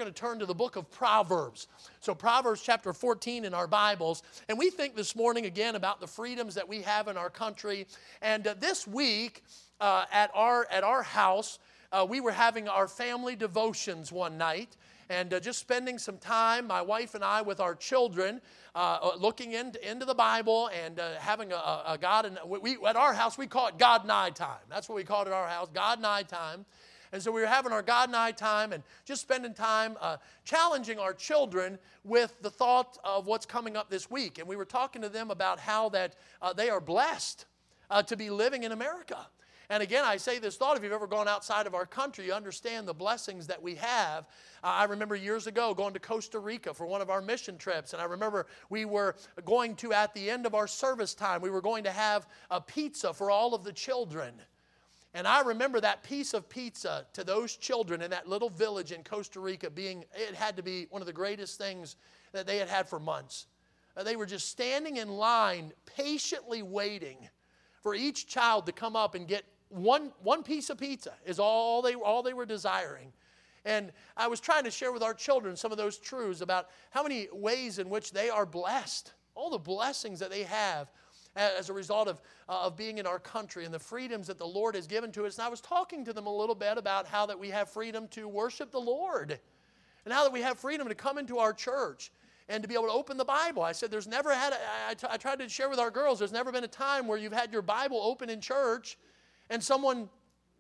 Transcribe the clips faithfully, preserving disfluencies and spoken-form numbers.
going to turn to the book of Proverbs. So Proverbs chapter fourteen in our Bibles. And we think this morning again about the freedoms that we have in our country. And uh, this week uh, at our at our house, uh, we were having our family devotions one night. And uh, just spending some time, my wife and I, with our children, uh, looking into, into the Bible and uh, having a, a God, and we, at our house, we call it God and I time. That's what we call it at our house, God and I time. And so we were having our God and I time and just spending time uh, challenging our children with the thought of what's coming up this week. And we were talking to them about how that uh, they are blessed uh, to be living in America. And again, I say this thought, if you've ever gone outside of our country, you understand the blessings that we have. Uh, I remember years ago going to Costa Rica for one of our mission trips, and I remember we were going to, at the end of our service time, we were going to have a pizza for all of the children. And I remember that piece of pizza to those children in that little village in Costa Rica being, it had to be one of the greatest things that they had had for months. Uh, they were just standing in line, patiently waiting for each child to come up and get One one piece of pizza is all they all they were desiring. And I was trying to share with our children some of those truths about how many ways in which they are blessed, all the blessings that they have as a result of, uh, of being in our country and the freedoms that the Lord has given to us. And I was talking to them a little bit about how that we have freedom to worship the Lord and how that we have freedom to come into our church and to be able to open the Bible. I said there's never had, a, I, t- I tried to share with our girls, there's never been a time where you've had your Bible open in church and someone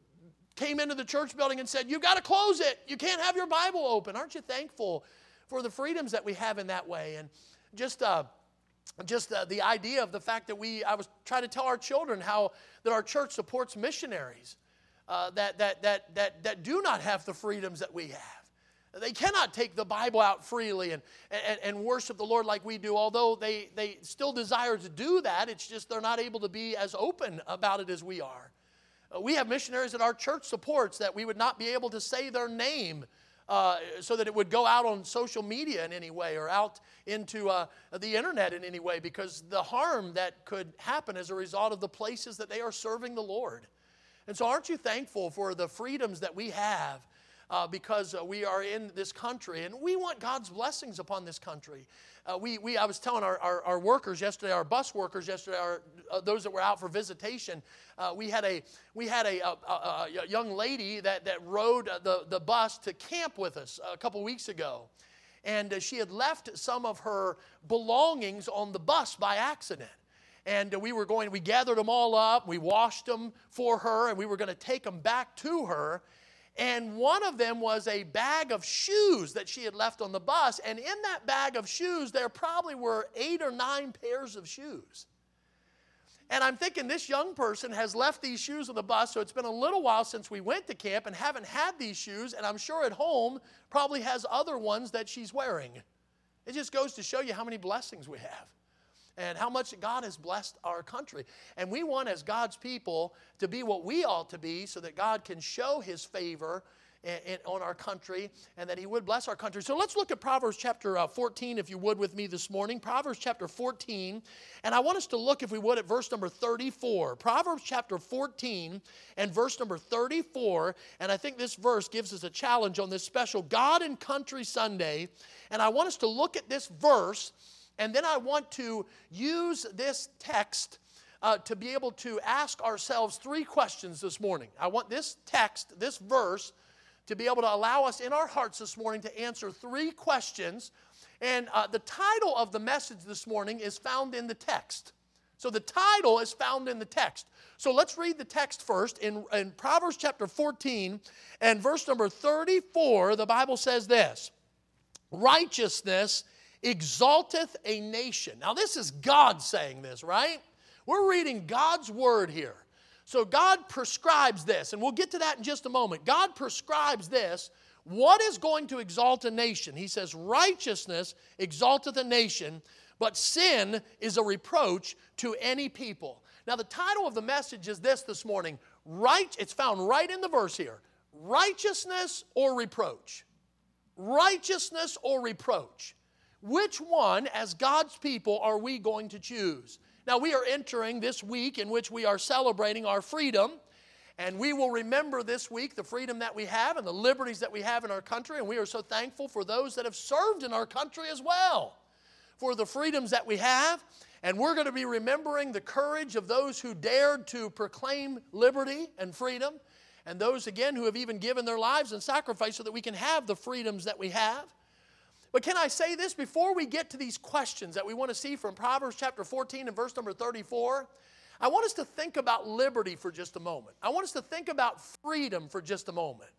came into the church building and said, you've got to close it. You can't have your Bible open. Aren't you thankful for the freedoms that we have in that way? And just uh, just uh, the idea of the fact that we, I was trying to tell our children how that our church supports missionaries uh, that, that, that, that, that do not have the freedoms that we have. They cannot take the Bible out freely and, and, and worship the Lord like we do, although they, they still desire to do that. It's just they're not able to be as open about it as we are. We have missionaries that our church supports that we would not be able to say their name uh, so that it would go out on social media in any way or out into uh, the internet in any way because the harm that could happen as a result of the places that they are serving the Lord. And so aren't you thankful for the freedoms that we have uh, because uh, we are in this country and we want God's blessings upon this country. Uh, we, we, I was telling our, our, our workers yesterday, our bus workers yesterday, our, uh, those that were out for visitation, uh, we had a we had a, a, a, a young lady that, that rode the, the bus to camp with us a couple weeks ago. And uh, she had left some of her belongings on the bus by accident. And uh, we were going, we gathered them all up, we washed them for her, and we were going to take them back to her. And one of them was a bag of shoes that she had left on the bus. And in that bag of shoes, there probably were eight or nine pairs of shoes. And I'm thinking this young person has left these shoes on the bus, so it's been a little while since we went to camp and haven't had these shoes. And I'm sure at home probably has other ones that she's wearing. It just goes to show you how many blessings we have. And how much God has blessed our country. And we want, as God's people, to be what we ought to be so that God can show His favor in, in, on our country and that He would bless our country. So let's look at Proverbs chapter uh, fourteen, if you would, with me this morning. Proverbs chapter fourteen. And I want us to look, if we would, at verse number thirty-four. Proverbs chapter fourteen and verse number thirty-four. And I think this verse gives us a challenge on this special God and Country Sunday. And I want us to look at this verse. And then I want to use this text uh, to be able to ask ourselves three questions this morning. I want this text, this verse, to be able to allow us in our hearts this morning to answer three questions. And uh, the title of the message this morning is found in the text. So the title is found in the text. So let's read the text first. In, in Proverbs chapter fourteen and verse number thirty-four, the Bible says this: righteousness exalteth a nation. Now this is God saying this, right? We're reading God's word here. So God prescribes this, and we'll get to that in just a moment. God prescribes this. What is going to exalt a nation? He says, righteousness exalteth a nation, but sin is a reproach to any people. Now the title of the message is this this morning. Right, it's found right in the verse here. Righteousness or reproach? Righteousness or reproach? Which one, as God's people, are we going to choose? Now, we are entering this week in which we are celebrating our freedom. And we will remember this week the freedom that we have and the liberties that we have in our country. And we are so thankful for those that have served in our country as well, for the freedoms that we have. And we're going to be remembering the courage of those who dared to proclaim liberty and freedom, and those, again, who have even given their lives in sacrifice so that we can have the freedoms that we have. But can I say this before we get to these questions that we want to see from Proverbs chapter fourteen and verse number thirty-four? I want us to think about liberty for just a moment. I want us to think about freedom for just a moment.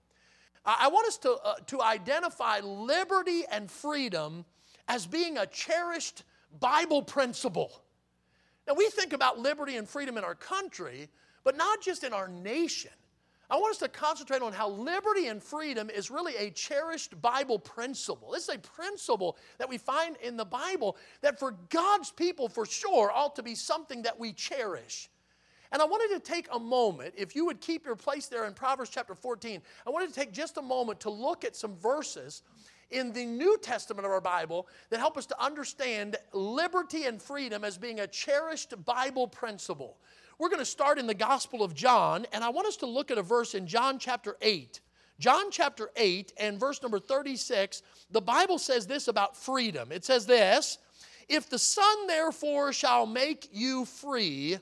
I want us to, uh, to identify liberty and freedom as being a cherished Bible principle. Now, we think about liberty and freedom in our country, but not just in our nation. I want us to concentrate on how liberty and freedom is really a cherished Bible principle. This is a principle that we find in the Bible that for God's people, for sure, ought to be something that we cherish. And I wanted to take a moment, if you would keep your place there in Proverbs chapter fourteen, I wanted to take just a moment to look at some verses in the New Testament of our Bible that help us to understand liberty and freedom as being a cherished Bible principle. We're going to start in the Gospel of John, and I want us to look at a verse in John chapter eight. John chapter eight and verse number thirty-six, the Bible says this about freedom. It says this, "If the Son therefore shall make you free,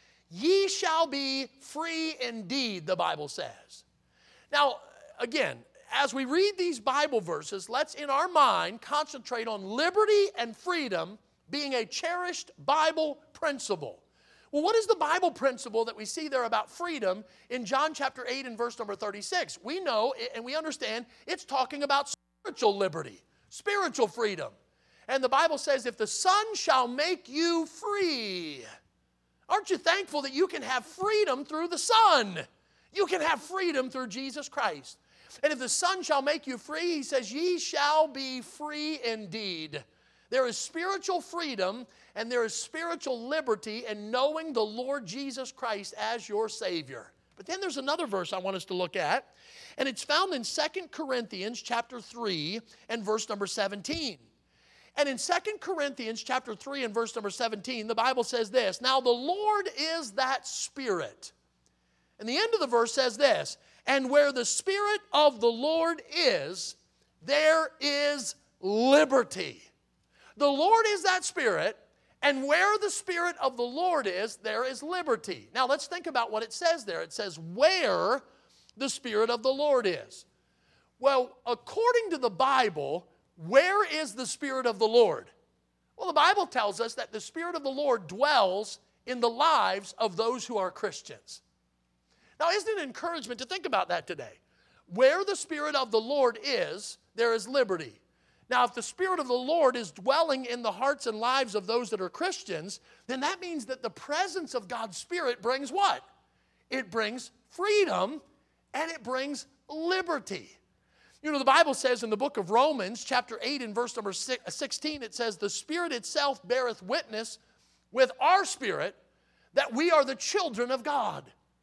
ye shall be free indeed," the Bible says. Now, again, as we read these Bible verses, let's in our mind concentrate on liberty and freedom being a cherished Bible principle. Well, what is the Bible principle that we see there about freedom in John chapter eight and verse number thirty-six? We know and we understand it's talking about spiritual liberty, spiritual freedom. And the Bible says, if the Son shall make you free. Aren't you thankful that you can have freedom through the Son? You can have freedom through Jesus Christ. And if the Son shall make you free, he says, ye shall be free indeed. There is spiritual freedom and there is spiritual liberty in knowing the Lord Jesus Christ as your Savior. But then there's another verse I want us to look at, and it's found in Second Corinthians chapter three and verse number seventeen. And in Second Corinthians chapter three and verse number seventeen, the Bible says this, "Now the Lord is that Spirit." And the end of the verse says this, "And where the Spirit of the Lord is, there is liberty." The Lord is that Spirit, and where the Spirit of the Lord is, there is liberty. Now let's think about what it says there. It says, where the Spirit of the Lord is. Well, according to the Bible, where is the Spirit of the Lord? Well, the Bible tells us that the Spirit of the Lord dwells in the lives of those who are Christians. Now, isn't it an encouragement to think about that today? Where the Spirit of the Lord is, there is liberty. Now, if the Spirit of the Lord is dwelling in the hearts and lives of those that are Christians, then that means that the presence of God's Spirit brings what? It brings freedom and it brings liberty. You know, the Bible says in the book of Romans, chapter eight and verse number sixteen, it says, "The Spirit itself beareth witness with our spirit that we are the children of God."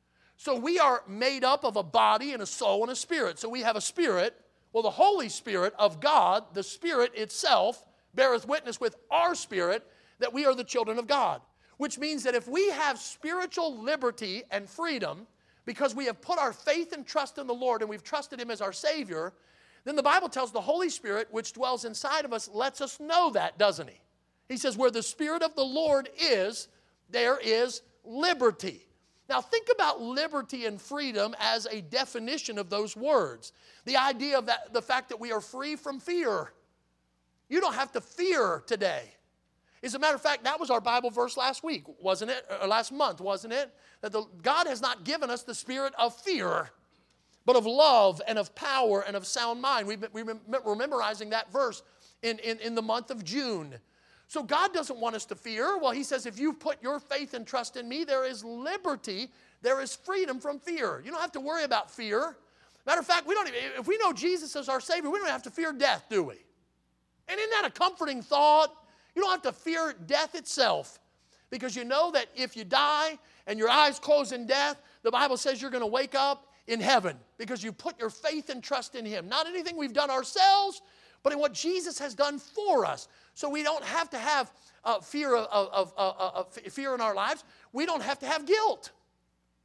So we are made up of a body and a soul and a spirit. So we have a spirit. Well, the Holy Spirit of God, the Spirit itself, beareth witness with our spirit that we are the children of God. Which means that if we have spiritual liberty and freedom because we have put our faith and trust in the Lord and we've trusted Him as our Savior, then the Bible tells the Holy Spirit, which dwells inside of us, lets us know that, doesn't He? He says, where the Spirit of the Lord is, there is liberty. Now think about liberty and freedom as a definition of those words. The idea of that, the fact that we are free from fear. You don't have to fear today. As a matter of fact, that was our Bible verse last week, wasn't it? Or last month, wasn't it? That the, God has not given us the spirit of fear, but of love and of power and of sound mind. We've been, we we're memorizing that verse in, in, in the month of June. So God doesn't want us to fear. Well, He says, if you put your faith and trust in Me, there is liberty, there is freedom from fear. You don't have to worry about fear. Matter of fact, we don't even, if we know Jesus as our Savior, we don't have to fear death, do we? And isn't that a comforting thought? You don't have to fear death itself, because you know that if you die and your eyes close in death, the Bible says you're going to wake up in heaven because you put your faith and trust in Him. Not anything we've done ourselves, but in what Jesus has done for us. So we don't have to have uh, fear of, of, of, of, of fear in our lives. We don't have to have guilt.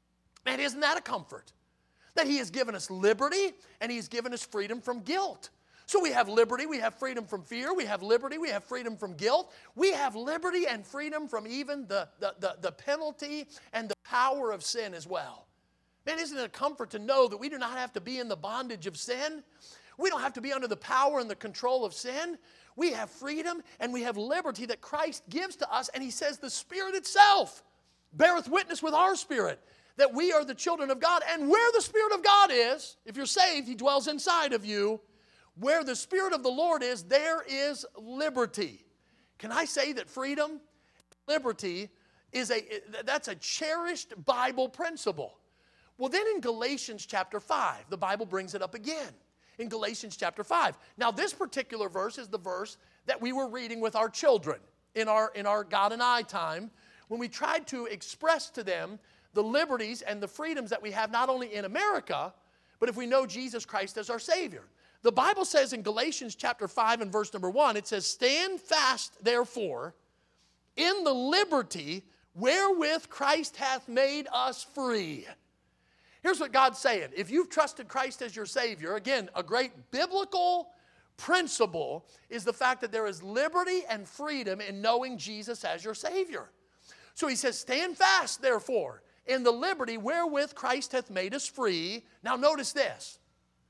Man, isn't that a comfort? That He has given us liberty and He's given us freedom from guilt. So we have liberty, we have freedom from fear, we have liberty, we have freedom from guilt. We have liberty and freedom from even the, the, the, the penalty and the power of sin as well. Man, isn't it a comfort to know that we do not have to be in the bondage of sin? We don't have to be under the power and the control of sin. We have freedom and we have liberty that Christ gives to us. And He says the Spirit itself beareth witness with our spirit that we are the children of God. And where the Spirit of God is, if you're saved, He dwells inside of you. Where the Spirit of the Lord is, there is liberty. Can I say that freedom, liberty, is a that's a cherished Bible principle? Well, then in Galatians chapter five, the Bible brings it up again. In Galatians chapter five. Now, this particular verse is the verse that we were reading with our children in our, in our God and I time, when we tried to express to them the liberties and the freedoms that we have not only in America, but if we know Jesus Christ as our Savior. The Bible says in Galatians chapter five and verse number one, it says, "Stand fast, therefore, in the liberty wherewith Christ hath made us free." Here's what God's saying. If you've trusted Christ as your Savior, again, a great biblical principle is the fact that there is liberty and freedom in knowing Jesus as your Savior. So He says, "Stand fast, therefore, in the liberty wherewith Christ hath made us free." Now notice this.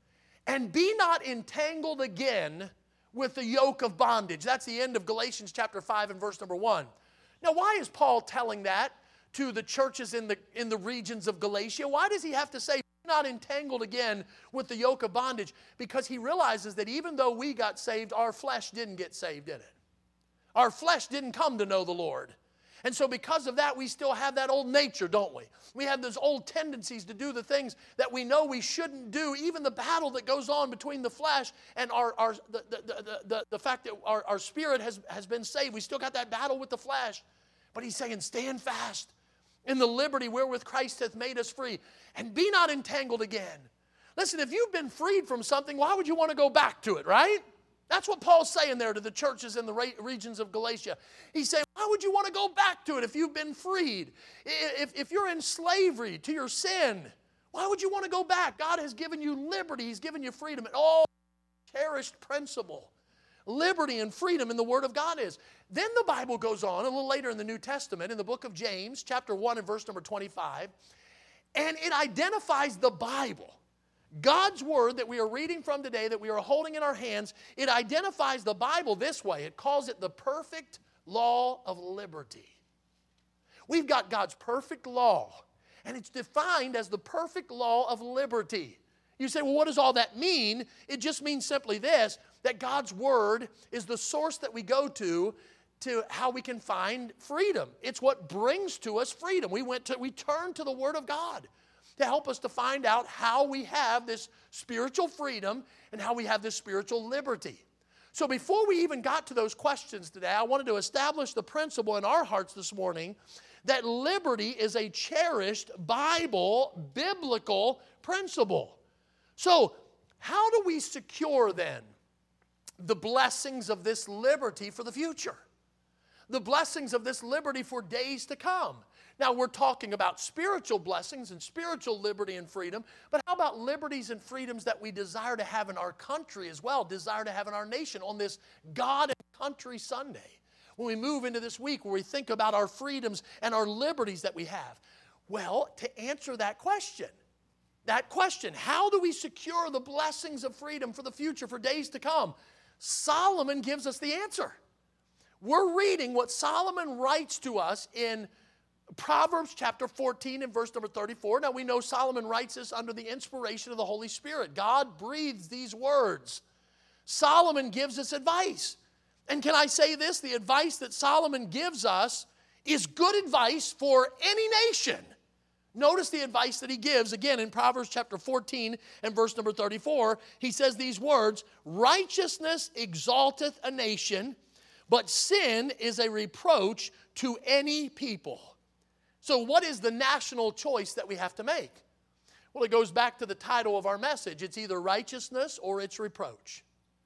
"And be not entangled again with the yoke of bondage." That's the end of Galatians chapter five and verse number one. Now, why is Paul telling that to the churches in the, in the regions of Galatia? Why does he have to say, "Be not entangled again with the yoke of bondage"? Because he realizes that even though we got saved, our flesh didn't get saved, did it? Our flesh didn't come to know the Lord. And so because of that, we still have that old nature, don't we? We have those old tendencies to do the things that we know we shouldn't do. Even the battle that goes on between the flesh and our, our the, the, the, the, the fact that our, our spirit has, has been saved. We still got that battle with the flesh. But he's saying, stand fast in the liberty wherewith Christ hath made us free, and be not entangled again. Listen, if you've been freed from something, why would you want to go back to it, right? That's what Paul's saying there to the churches in the regions of Galatia. He's saying, why would you want to go back to it if you've been freed? If, if you're in slavery to your sin, why would you want to go back? God has given you liberty. He's given you freedom. And all cherished principle. Liberty and freedom in the Word of God is. Then the Bible goes on a little later in the New Testament, in the book of James, chapter one and verse number twenty-five, and it identifies the Bible. God's Word that we are reading from today, that we are holding in our hands, it identifies the Bible this way. It calls it the perfect law of liberty. We've got God's perfect law, and it's defined as the perfect law of liberty. You say, well, what does all that mean? It just means simply this, that God's Word is the source that we go to to how we can find freedom. It's what brings to us freedom. We went to, we turn to the Word of God to help us to find out how we have this spiritual freedom and how we have this spiritual liberty. So before we even got to those questions today, I wanted to establish the principle in our hearts this morning that liberty is a cherished Bible, biblical principle. So how do we secure then the blessings of this liberty for the future? The blessings of this liberty for days to come. Now, we're talking about spiritual blessings and spiritual liberty and freedom, but how about liberties and freedoms that we desire to have in our country as well, desire to have in our nation on this God and Country Sunday? When we move into this week where we think about our freedoms and our liberties that we have. Well, to answer that question, that question, how do we secure the blessings of freedom for the future, for days to come? Solomon gives us the answer. We're reading what Solomon writes to us in Proverbs chapter fourteen and verse number thirty-four. Now we know Solomon writes this under the inspiration of the Holy Spirit. God breathes these words. Solomon gives us advice. And can I say this? The advice that Solomon gives us is good advice for any nation. Notice the advice that he gives again in Proverbs chapter fourteen and verse number thirty-four. He says these words, "Righteousness exalteth a nation, but sin is a reproach to any people." So what is the national choice that we have to make? Well, it goes back to the title of our message. It's either righteousness or it's reproach.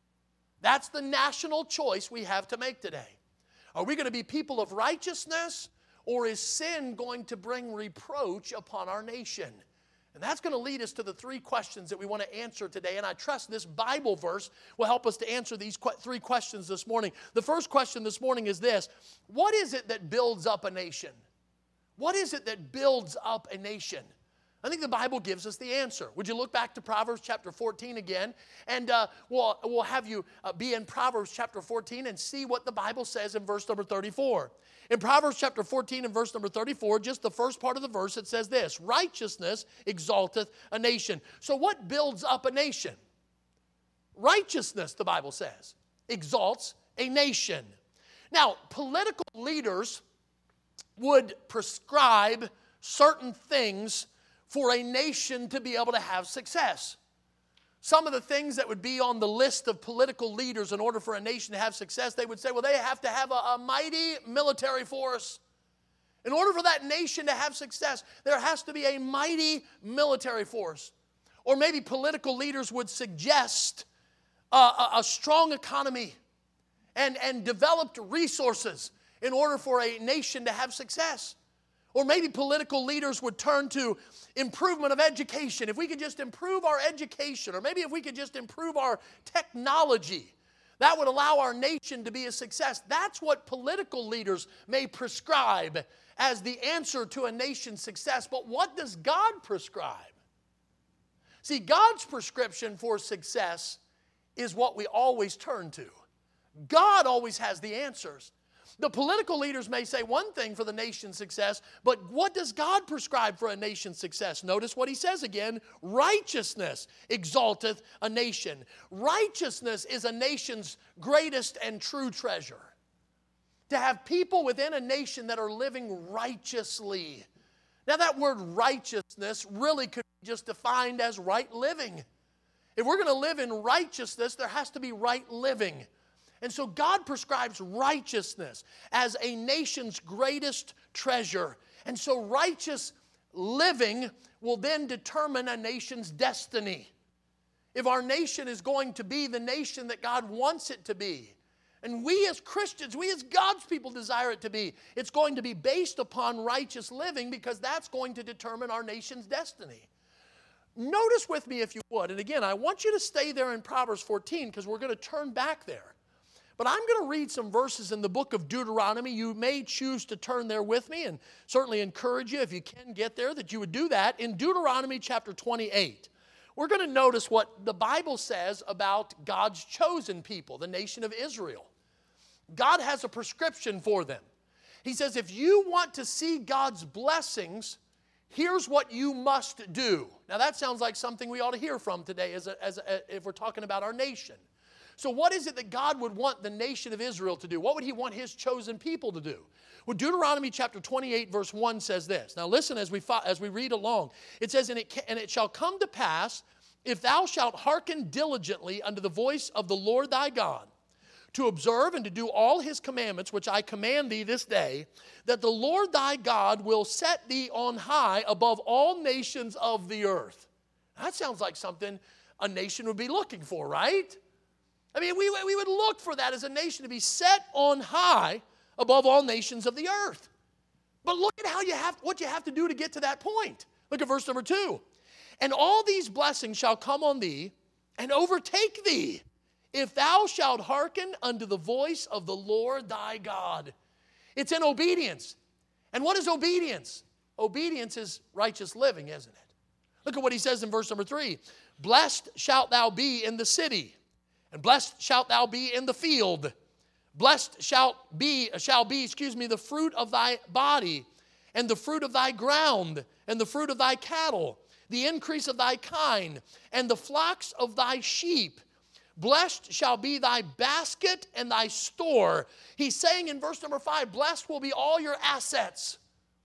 That's the national choice we have to make today. Are we going to be people of righteousness, or is sin going to bring reproach upon our nation? And that's going to lead us to the three questions that we want to answer today. And I trust this Bible verse will help us to answer these qu- three questions this morning. The first question this morning is this: what is it that builds up a nation? What is it that builds up a nation? I think the Bible gives us the answer. Would you look back to Proverbs chapter fourteen again? And uh, we'll, we'll have you uh, be in Proverbs chapter fourteen and see what the Bible says in verse number thirty-four. In Proverbs chapter fourteen and verse number thirty-four, just the first part of the verse, it says this: righteousness exalteth a nation. So what builds up a nation? Righteousness, the Bible says, exalts a nation. Now, political leaders would prescribe certain things for a nation to be able to have success. Some of the things that would be on the list of political leaders in order for a nation to have success, they would say, well, they have to have a, a mighty military force. In order for that nation to have success, there has to be a mighty military force. Or maybe political leaders would suggest a, a, a strong economy and, and developed resources in order for a nation to have success. Or maybe political leaders would turn to improvement of education. If we could just improve our education, or maybe if we could just improve our technology, that would allow our nation to be a success. That's what political leaders may prescribe as the answer to a nation's success. But what does God prescribe? See, God's prescription for success is what we always turn to. God always has the answers. The political leaders may say one thing for the nation's success, but what does God prescribe for a nation's success? Notice what he says again: righteousness exalteth a nation. Righteousness is a nation's greatest and true treasure. To have people within a nation that are living righteously. Now that word righteousness really could be just defined as right living. If we're going to live in righteousness, there has to be right living. And so God prescribes righteousness as a nation's greatest treasure. And so righteous living will then determine a nation's destiny. If our nation is going to be the nation that God wants it to be, and we as Christians, we as God's people desire it to be, it's going to be based upon righteous living, because that's going to determine our nation's destiny. Notice with me, if you would, and again, I want you to stay there in Proverbs fourteen, because we're going to turn back there. But I'm going to read some verses in the book of Deuteronomy. You may choose to turn there with me, and certainly encourage you, if you can get there, that you would do that. In Deuteronomy chapter twenty-eight, we're going to notice what the Bible says about God's chosen people, the nation of Israel. God has a prescription for them. He says, if you want to see God's blessings, here's what you must do. Now that sounds like something we ought to hear from today as a, as a, if we're talking about our nation. So what is it that God would want the nation of Israel to do? What would he want his chosen people to do? Well, Deuteronomy chapter twenty-eight verse one says this. Now listen as we, as we read along. It says, and it, can, and it shall come to pass, if thou shalt hearken diligently unto the voice of the Lord thy God, to observe and to do all his commandments, which I command thee this day, that the Lord thy God will set thee on high above all nations of the earth. That sounds like something a nation would be looking for, right? I mean, we, we would look for that as a nation, to be set on high above all nations of the earth. But look at how you have, what you have to do to get to that point. Look at verse number two. And all these blessings shall come on thee and overtake thee, if thou shalt hearken unto the voice of the Lord thy God. It's in obedience. And what is obedience? Obedience is righteous living, isn't it? Look at what he says in verse number three. Blessed shalt thou be in the city, and blessed shalt thou be in the field. Blessed shalt be, shall be, excuse me, the fruit of thy body, and the fruit of thy ground, and the fruit of thy cattle, the increase of thy kind, and the flocks of thy sheep. Blessed shall be thy basket and thy store. He's saying in verse number five, blessed will be all your assets.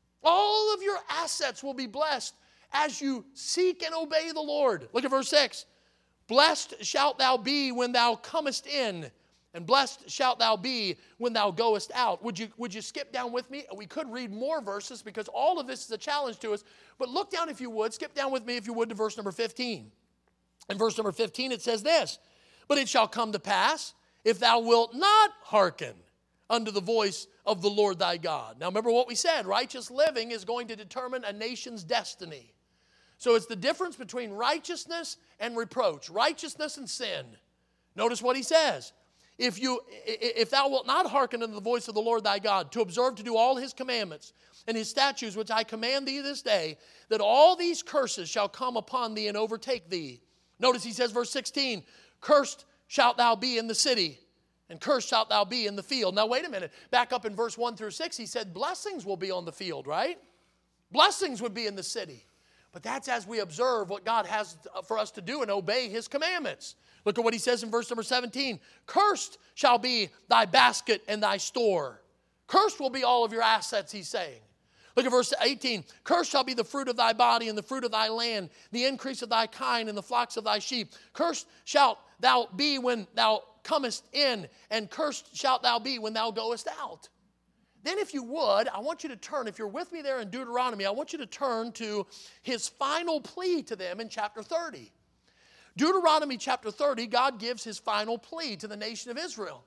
All of your assets will be blessed as you seek and obey the Lord. Look at verse six. Blessed shalt thou be when thou comest in, and blessed shalt thou be when thou goest out. Would you, would you skip down with me? We could read more verses, because all of this is a challenge to us. But look down if you would. Skip down with me if you would to verse number fifteen. In verse number fifteen it says this. But it shall come to pass, if thou wilt not hearken unto the voice of the Lord thy God. Now remember what we said, righteous living is going to determine a nation's destiny. So it's the difference between righteousness and reproach, righteousness and sin. Notice what he says. If you, if thou wilt not hearken unto the voice of the Lord thy God, to observe to do all his commandments and his statutes, which I command thee this day, that all these curses shall come upon thee and overtake thee. Notice he says, verse sixteen, cursed shalt thou be in the city, and cursed shalt thou be in the field. Now wait a minute, back up in verse one through six, he said blessings will be on the field, right? Blessings would be in the city. But that's as we observe what God has for us to do and obey his commandments. Look at what he says in verse number seventeen. Cursed shall be thy basket and thy store. Cursed will be all of your assets, he's saying. Look at verse eighteen. Cursed shall be the fruit of thy body and the fruit of thy land, the increase of thy kind and the flocks of thy sheep. Cursed shalt thou be when thou comest in, and cursed shalt thou be when thou goest out. Then if you would, I want you to turn, if you're with me there in Deuteronomy, I want you to turn to his final plea to them in chapter thirty. Deuteronomy chapter thirty, God gives his final plea to the nation of Israel.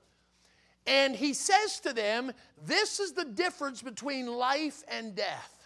And he says to them, this is the difference between life and death.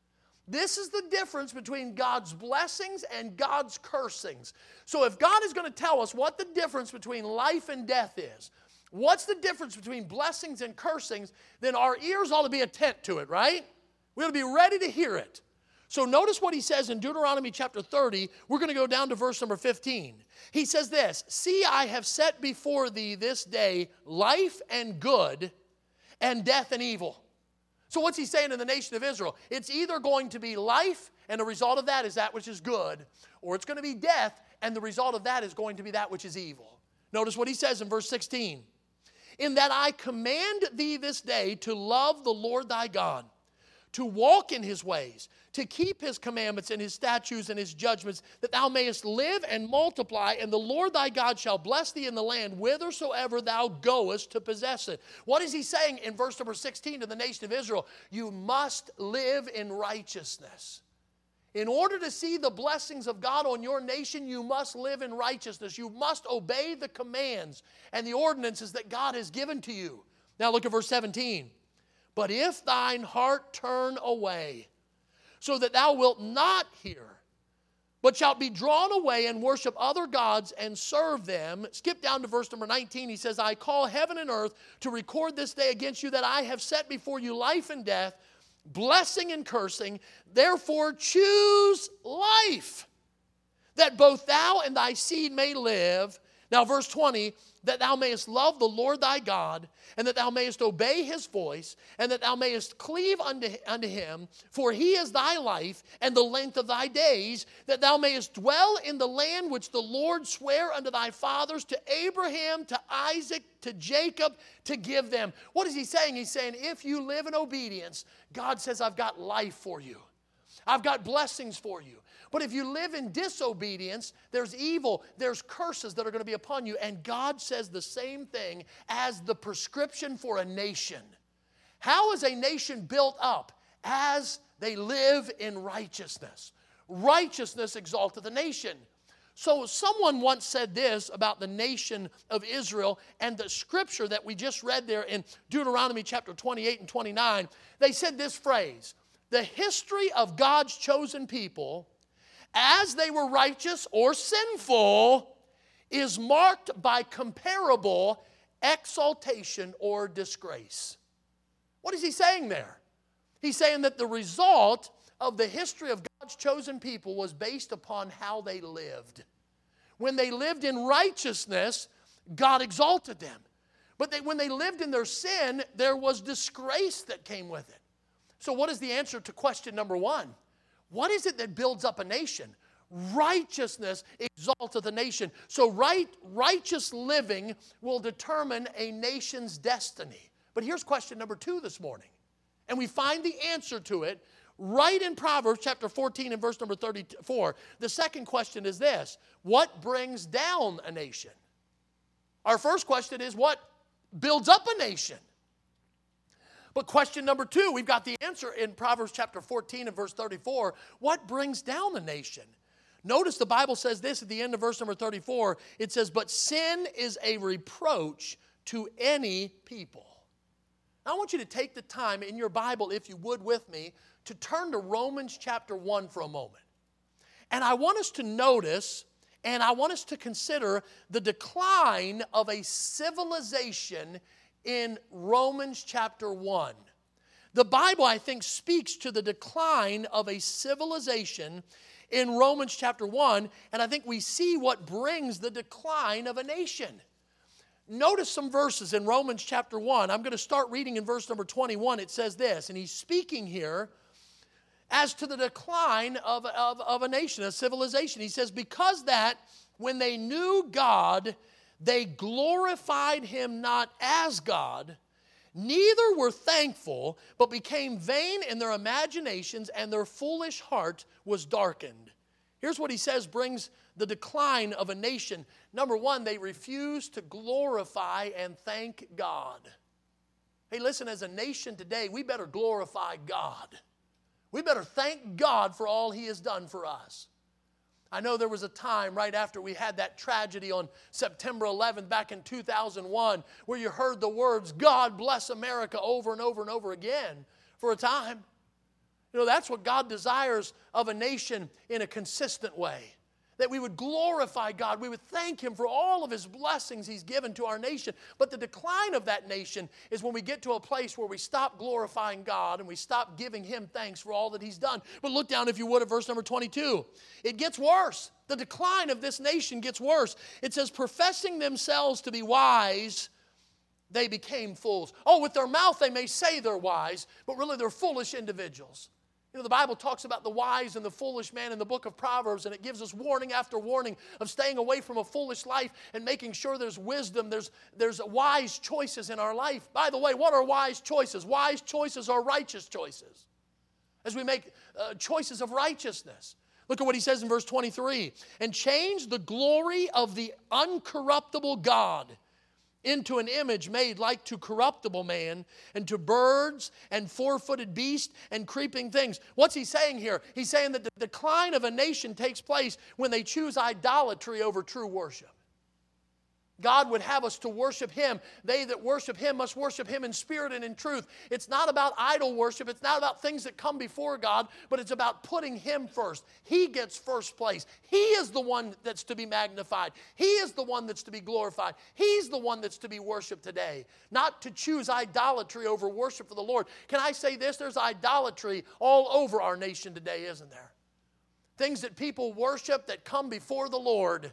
This is the difference between God's blessings and God's cursings. So if God is going to tell us what the difference between life and death is, what's the difference between blessings and cursings, then our ears ought to be attent to it, right? We ought to be ready to hear it. So notice what he says in Deuteronomy chapter thirty. We're going to go down to verse number fifteen. He says this, see, I have set before thee this day life and good, and death and evil. So what's he saying to the nation of Israel? It's either going to be life, and the result of that is that which is good, or it's going to be death, and the result of that is going to be that which is evil. Notice what he says in verse sixteen. In that I command thee this day to love the Lord thy God, to walk in his ways, to keep his commandments and his statutes and his judgments, that thou mayest live and multiply, and the Lord thy God shall bless thee in the land whithersoever thou goest to possess it. What is he saying in verse number sixteen to the nation of Israel? You must live in righteousness. In order to see the blessings of God on your nation, you must live in righteousness. You must obey the commands and the ordinances that God has given to you. Now look at verse seventeen. But if thine heart turn away, so that thou wilt not hear, but shalt be drawn away and worship other gods and serve them. Skip down to verse number nineteen. He says, I call heaven and earth to record this day against you that I have set before you life and death, blessing and cursing. Therefore choose life, that both thou and thy seed may live. Now verse twenty, that thou mayest love the Lord thy God, and that thou mayest obey his voice, and that thou mayest cleave unto, unto him, for he is thy life and the length of thy days, that thou mayest dwell in the land which the Lord sware unto thy fathers, to Abraham, to Isaac, to Jacob, to give them. What is he saying? He's saying, if you live in obedience, God says, I've got life for you. I've got blessings for you. But if you live in disobedience, there's evil, there's curses that are going to be upon you. And God says the same thing as the prescription for a nation. How is a nation built up? As they live in righteousness. Righteousness exalteth the nation. So someone once said this about the nation of Israel and the scripture that we just read there in Deuteronomy chapter twenty-eight and twenty-nine. They said this phrase, the history of God's chosen people, as they were righteous or sinful, is marked by comparable exaltation or disgrace. What is he saying there? He's saying that the result of the history of God's chosen people was based upon how they lived. When they lived in righteousness, God exalted them. But they, when they lived in their sin, there was disgrace that came with it. So what is the answer to question number one? What is it that builds up a nation? Righteousness exalteth a nation. So right, righteous living will determine a nation's destiny. But here's question number two this morning. And we find the answer to it right in Proverbs chapter fourteen and verse number thirty-four. The second question is this: what brings down a nation? Our first question is what builds up a nation? But question number two, we've got the answer in Proverbs chapter fourteen and verse thirty-four. What brings down a nation? Notice the Bible says this at the end of verse number thirty-four. It says, but sin is a reproach to any people. Now, I want you to take the time in your Bible, if you would with me, to turn to Romans chapter one for a moment. And I want us to notice, and I want us to consider the decline of a civilization in Romans chapter one. The Bible, I think, speaks to the decline of a civilization in Romans chapter one, and I think we see what brings the decline of a nation. Notice some verses in Romans chapter one. I'm going to start reading in verse number twenty-one. It says this, and he's speaking here as to the decline of, of, of a nation, a civilization. He says, because that when they knew God, they glorified him not as God, neither were thankful, but became vain in their imaginations, and their foolish heart was darkened. Here's what he says brings the decline of a nation. Number one, they refuse to glorify and thank God. Hey, listen, as a nation today, we better glorify God. We better thank God for all he has done for us. I know there was a time right after we had that tragedy on September eleventh back in two thousand one where you heard the words, God bless America, over and over and over again for a time. You know, that's what God desires of a nation in a consistent way. That we would glorify God. We would thank him for all of his blessings he's given to our nation. But the decline of that nation is when we get to a place where we stop glorifying God and we stop giving him thanks for all that he's done. But look down, if you would, at verse number twenty-two. It gets worse. The decline of this nation gets worse. It says, professing themselves to be wise, they became fools. Oh, with their mouth they may say they're wise, but really they're foolish individuals. You know, the Bible talks about the wise and the foolish man in the book of Proverbs, and it gives us warning after warning of staying away from a foolish life and making sure there's wisdom, there's, there's wise choices in our life. By the way, what are wise choices? Wise choices are righteous choices. As we make uh, choices of righteousness. Look at what he says in verse twenty-three. And change the glory of the uncorruptible God into an image made like to corruptible man, and to birds and four-footed beasts and creeping things. What's he saying here? He's saying that the decline of a nation takes place when they choose idolatry over true worship. God would have us to worship him. They that worship him must worship him in spirit and in truth. It's not about idol worship. It's not about things that come before God, but it's about putting him first. He gets first place. He is the one that's to be magnified. He is the one that's to be glorified. He's the one that's to be worshiped today. Not to choose idolatry over worship for the Lord. Can I say this? There's idolatry all over our nation today, isn't there? Things that people worship that come before the Lord.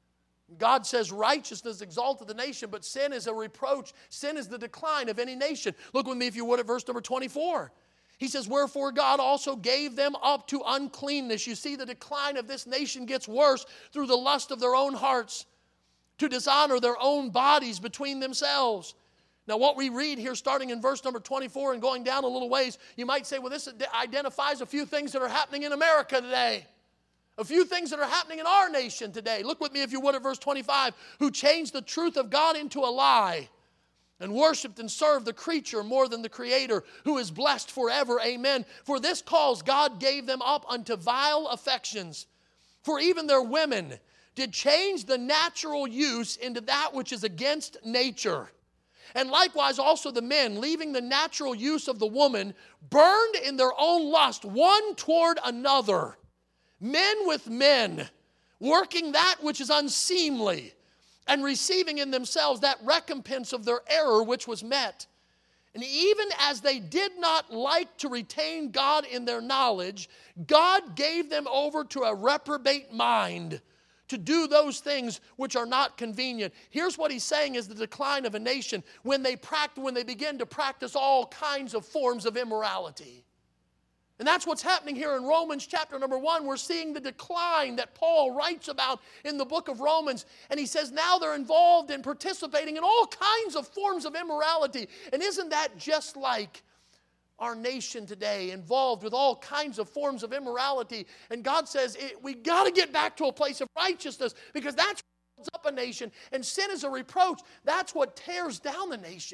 God says righteousness exalted the nation, but sin is a reproach. Sin is the decline of any nation. Look with me, if you would, at verse number twenty-four. He says, wherefore God also gave them up to uncleanness. You see, the decline of this nation gets worse through the lust of their own hearts, to dishonor their own bodies between themselves. Now, what we read here, starting in verse number twenty-four and going down a little ways, you might say, well, this identifies a few things that are happening in America today. A few things that are happening in our nation today. Look with me, if you would, at verse twenty-five. Who changed the truth of God into a lie, and worshiped and served the creature more than the Creator, who is blessed forever. Amen. For this cause God gave them up unto vile affections. For even their women did change the natural use into that which is against nature. And likewise also the men, leaving the natural use of the woman, burned in their own lust one toward another. Men with men, working that which is unseemly, and receiving in themselves that recompense of their error which was met. And even as they did not like to retain God in their knowledge, God gave them over to a reprobate mind to do those things which are not convenient. Here's what he's saying is the decline of a nation when they practice, when they begin to practice all kinds of forms of immorality. And that's what's happening here in Romans chapter number one. We're seeing the decline that Paul writes about in the book of Romans. And he says now they're involved in participating in all kinds of forms of immorality. And isn't that just like our nation today, involved with all kinds of forms of immorality? And God says it, we got to get back to a place of righteousness, because that's what builds up a nation. And sin is a reproach. That's what tears down the nation.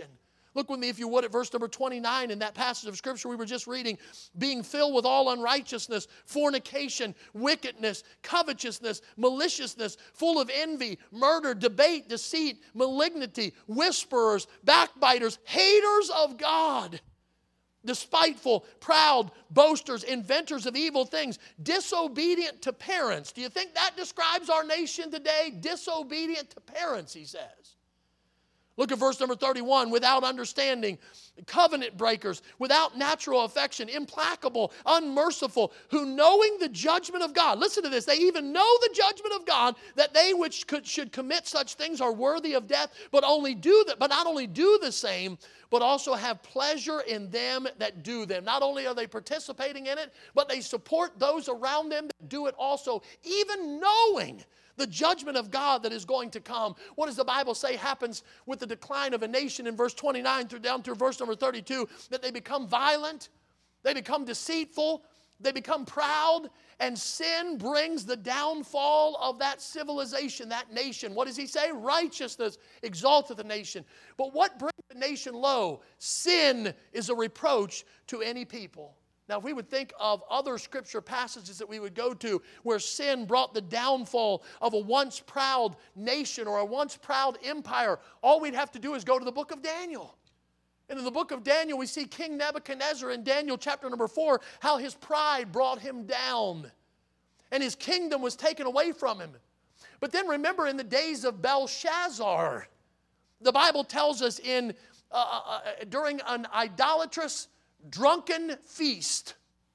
Look with me, if you would, at verse number twenty-nine in that passage of Scripture we were just reading. Being filled with all unrighteousness, fornication, wickedness, covetousness, maliciousness, full of envy, murder, debate, deceit, malignity, whisperers, backbiters, haters of God, despiteful, proud, boasters, inventors of evil things, disobedient to parents. Do you think that describes our nation today? Disobedient to parents, he says. Look at verse number thirty-one. Without understanding, covenant breakers, without natural affection, implacable, unmerciful, who knowing the judgment of God. Listen to this. They even know the judgment of God, that they which could, should commit such things are worthy of death, but only do that, but not only do the same, but also have pleasure in them that do them. Not only are they participating in it, but they support those around them that do it also, even knowing the judgment of God that is going to come. What does the Bible say happens with the decline of a nation in verse twenty-nine through down through verse number thirty-two? That they become violent, they become deceitful, they become proud, and sin brings the downfall of that civilization, that nation. What does he say? Righteousness exalteth a nation. But what brings the nation low? Sin is a reproach to any people. Now, if we would think of other scripture passages that we would go to where sin brought the downfall of a once proud nation or a once proud empire, all we'd have to do is go to the book of Daniel. And in the book of Daniel, we see King Nebuchadnezzar in Daniel chapter number four, how his pride brought him down and his kingdom was taken away from him. But then remember, in the days of Belshazzar, the Bible tells us in uh, uh, during an idolatrous drunken feast,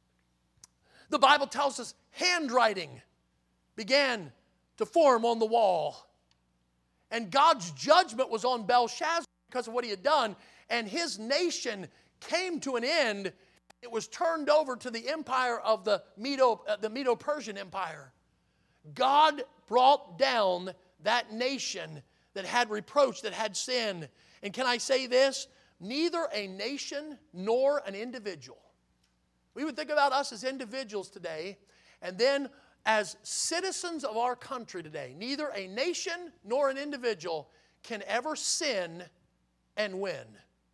the Bible tells us handwriting began to form on the wall. And God's judgment was on Belshazzar because of what he had done. And his nation came to an end. It was turned over to the empire of the Medo, uh, the Medo-Persian Empire. God brought down that nation that had reproach, that had sin. And can I say this? Neither a nation nor an individual. We would think about us as individuals today, and then as citizens of our country today. Neither a nation nor an individual can ever sin and win.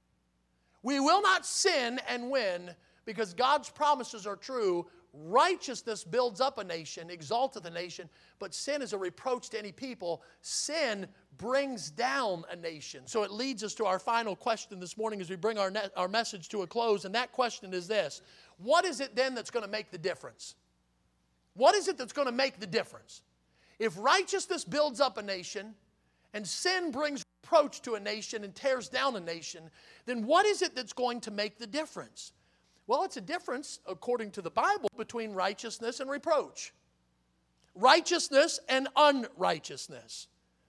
We will not sin and win because God's promises are true. Righteousness builds up a nation, exalteth a nation, but sin is a reproach to any people. Sin brings down a nation. So it leads us to our final question this morning as we bring our, net, our message to a close, and that question is this. What is it then that's going to make the difference? What is it that's going to make the difference? If righteousness builds up a nation and sin brings reproach to a nation and tears down a nation, then what is it that's going to make the difference? Well, it's a difference, according to the Bible, between righteousness and reproach. Righteousness and unrighteousness.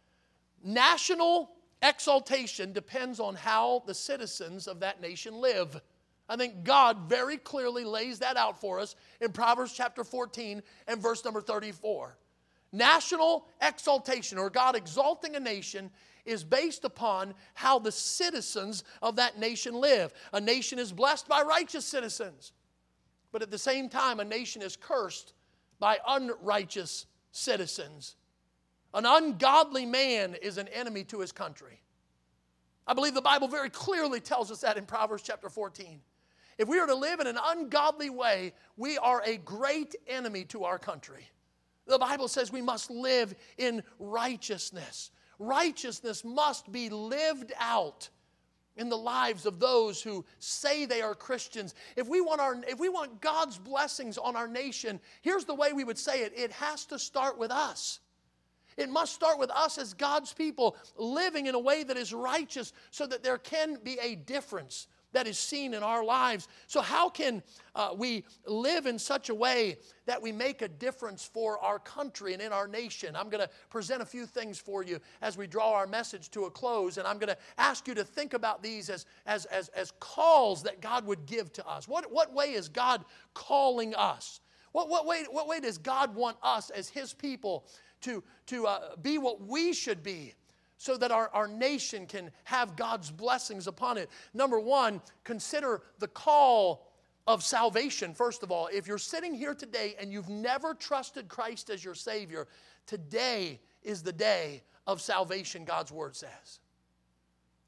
National exaltation depends on how the citizens of that nation live. I think God very clearly lays that out for us in Proverbs chapter fourteen and verse number thirty-four. National exaltation, or God exalting a nation, is based upon how the citizens of that nation live. A nation is blessed by righteous citizens, but at the same time, a nation is cursed by unrighteous citizens. An ungodly man is an enemy to his country. I believe the Bible very clearly tells us that in Proverbs chapter fourteen. If we are to live in an ungodly way, we are a great enemy to our country. The Bible says we must live in righteousness. Righteousness must be lived out in the lives of those who say they are Christians. If we want our, if we want God's blessings on our nation, here's the way we would say it. It has to start with us. It must start with us as God's people living in a way that is righteous so that there can be a difference that is seen in our lives. So how can uh, we live in such a way that we make a difference for our country and in our nation? I'm going to present a few things for you as we draw our message to a close, and I'm going to ask you to think about these as, as, as, as calls that God would give to us. What, what way is God calling us? What, what, way, what way does God want us as His people to, to uh, be what we should be, so that our, our nation can have God's blessings upon it? Number one, consider the call of salvation. First of all, if you're sitting here today and you've never trusted Christ as your Savior, today is the day of salvation, God's Word says.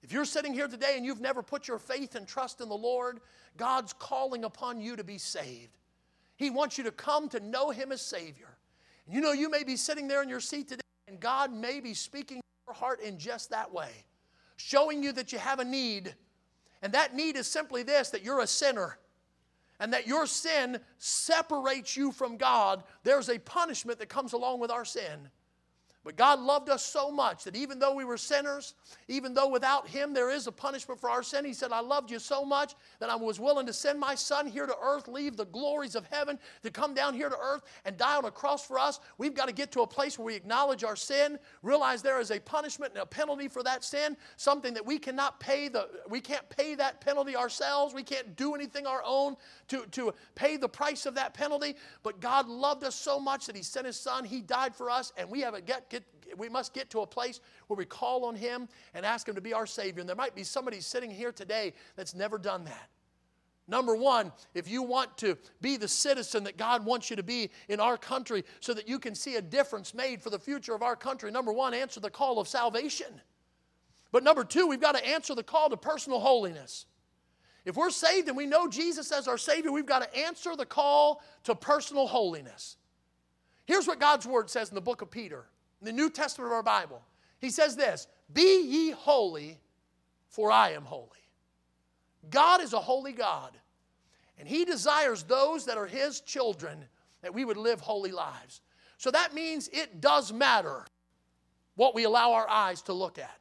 If you're sitting here today and you've never put your faith and trust in the Lord, God's calling upon you to be saved. He wants you to come to know Him as Savior. And you know, you may be sitting there in your seat today, and God may be speaking to your heart in just that way, showing you that you have a need. And that need is simply this, that you're a sinner, and that your sin separates you from God. There's a punishment that comes along with our sin. But God loved us so much that even though we were sinners, even though without Him there is a punishment for our sin, He said, I loved you so much that I was willing to send my Son here to earth, leave the glories of heaven to come down here to earth and die on a cross for us. We've got to get to a place where we acknowledge our sin, realize there is a punishment and a penalty for that sin, something that we cannot pay, the, we can't pay that penalty ourselves. We can't do anything our own to, to pay the price of that penalty. But God loved us so much that He sent His Son. He died for us, and we have a get, get we must get to a place where we call on Him and ask Him to be our Savior. And there might be somebody sitting here today that's never done that. Number one, if you want to be the citizen that God wants you to be in our country so that you can see a difference made for the future of our country, number one, answer the call of salvation. But number two, we've got to answer the call to personal holiness. If we're saved and we know Jesus as our Savior, we've got to answer the call to personal holiness. Here's what God's Word says in the book of Peter, in the New Testament of our Bible. He says this, be ye holy, for I am holy. God is a holy God, and He desires those that are His children that we would live holy lives. So that means it does matter what we allow our eyes to look at.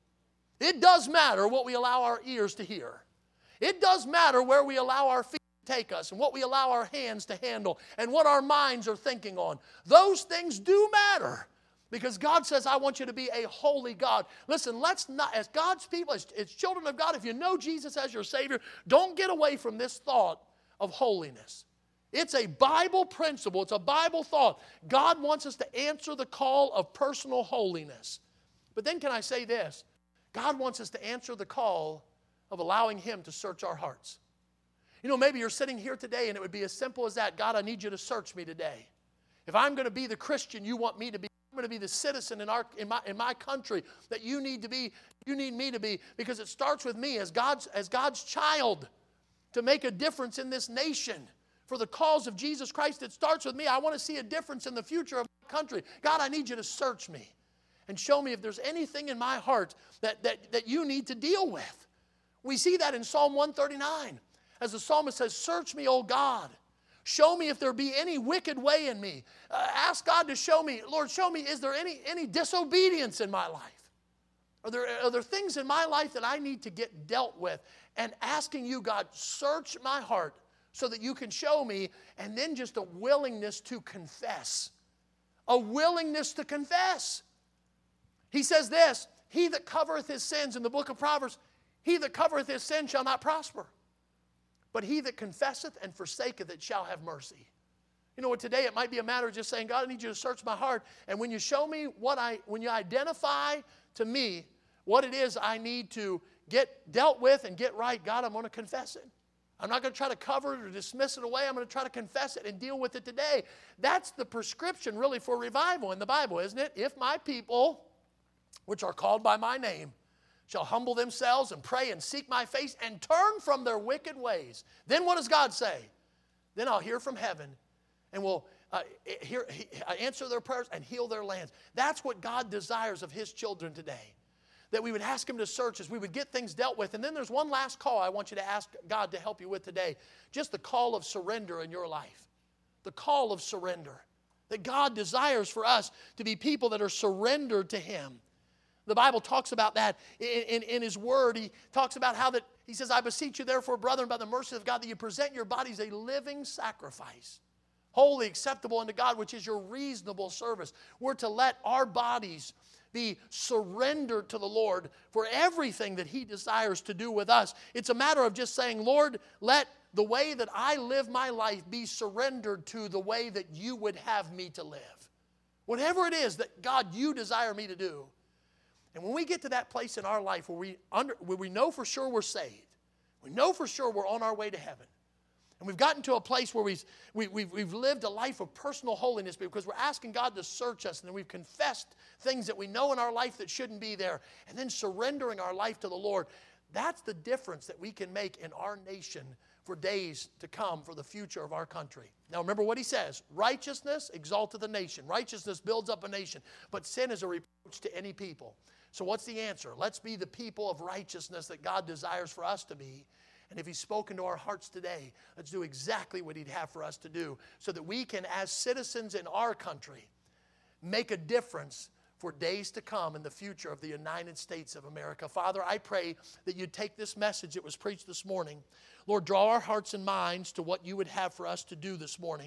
It does matter what we allow our ears to hear. It does matter where we allow our feet to take us and what we allow our hands to handle and what our minds are thinking on. Those things do matter. Because God says, I want you to be a holy God. Listen, let's not, as God's people, as, as children of God, if you know Jesus as your Savior, don't get away from this thought of holiness. It's a Bible principle. It's a Bible thought. God wants us to answer the call of personal holiness. But then can I say this? God wants us to answer the call of allowing Him to search our hearts. You know, maybe you're sitting here today and it would be as simple as that. God, I need you to search me today. If I'm going to be the Christian you want me to be, I'm going to be the citizen in, our, in, my, in my country that you need to be, you need me to be, because it starts with me as God's, as God's child to make a difference in this nation. For the cause of Jesus Christ, it starts with me. I want to see a difference in the future of my country. God, I need you to search me and show me if there's anything in my heart that, that, that you need to deal with. We see that in Psalm one thirty-nine. As the psalmist says, search me, O God. Show me if there be any wicked way in me. Uh, ask God to show me, Lord, show me, is there any, any disobedience in my life? Are there, are there things in my life that I need to get dealt with? And asking you, God, search my heart so that you can show me, and then just a willingness to confess. A willingness to confess. He says this, he that covereth his sins, in the book of Proverbs, he that covereth his sin shall not prosper. But he that confesseth and forsaketh it shall have mercy. You know what, today it might be a matter of just saying, God, I need you to search my heart. And when you show me what I, when you identify to me what it is I need to get dealt with and get right, God, I'm going to confess it. I'm not going to try to cover it or dismiss it away. I'm going to try to confess it and deal with it today. That's the prescription really for revival in the Bible, isn't it? If my people, which are called by my name, shall humble themselves and pray and seek my face and turn from their wicked ways. Then what does God say? Then I'll hear from heaven and will uh, hear, uh, answer their prayers and heal their lands. That's what God desires of His children today. That we would ask Him to search us. We would get things dealt with. And then there's one last call I want you to ask God to help you with today. Just the call of surrender in your life. The call of surrender. That God desires for us to be people that are surrendered to Him. The Bible talks about that in, in, in His Word. He talks about how that, He says, I beseech you therefore, brethren, by the mercy of God, that you present your bodies a living sacrifice, holy, acceptable unto God, which is your reasonable service. We're to let our bodies be surrendered to the Lord for everything that He desires to do with us. It's a matter of just saying, Lord, let the way that I live my life be surrendered to the way that you would have me to live. Whatever it is that, God, you desire me to do. And when we get to that place in our life where we, under, where we know for sure we're saved, we know for sure we're on our way to heaven, And we've gotten to a place where we've, we, we've, we've lived a life of personal holiness because we're asking God to search us, and then we've confessed things that we know in our life that shouldn't be there, and then surrendering our life to the Lord. That's the difference that we can make in our nation for days to come, for the future of our country. Now remember what he says, righteousness exalteth a nation. Righteousness builds up a nation, but sin is a reproach to any people. So what's the answer? Let's be the people of righteousness that God desires for us to be. And if he's spoken to our hearts today, let's do exactly what he'd have for us to do so that we can, as citizens in our country, make a difference for days to come in the future of the United States of America. Father, I pray that you'd take this message that was preached this morning. Lord, draw our hearts and minds to what you would have for us to do this morning.